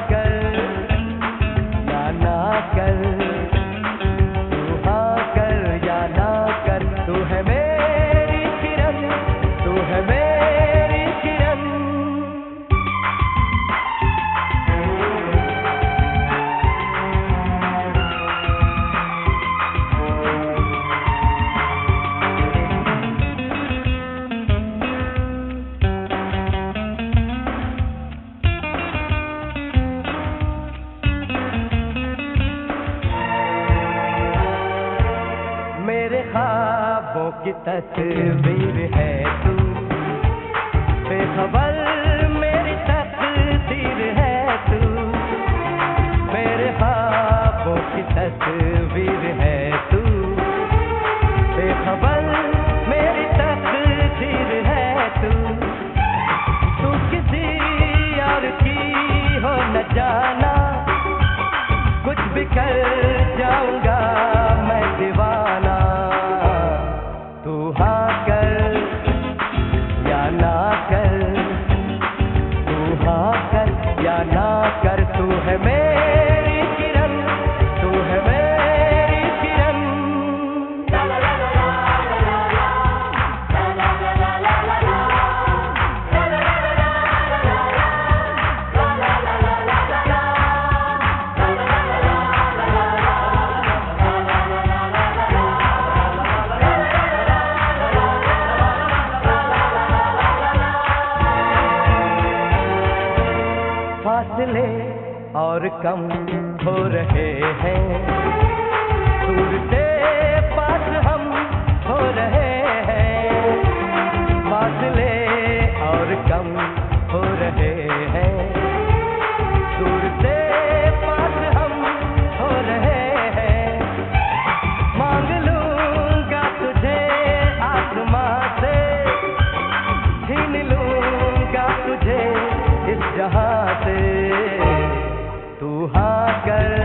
कर या ना कर, तू हाँ कर या ना कर, तू है मेरी किरण, तू है मेरी किरण। मेरे ख्वाबों की तस्वीर है तू, बेखबर मेरी तकदीर है तू। मेरे ख्वाबों की तस्वीर है तू, बेखबर मेरी तकदीर है तू। तू किसी और की हो न जाना, कुछ भी कर जाऊंगा मैं दीवाना। तू हाँ कर या ना कर, तू हाँ कर या ना कर, तू है मेरी किरण, तू है मेरी किरण। फासले और कम हो रहे हैं, दूर से पास हम हो रहे हैं। फासले और कम हो रहे हैं, दूर से पास हम हो रहे हैं। मांग लूंगा तुझे आसमां से, छीन लूंगा तुझे इस जहां से। तू हाँ कर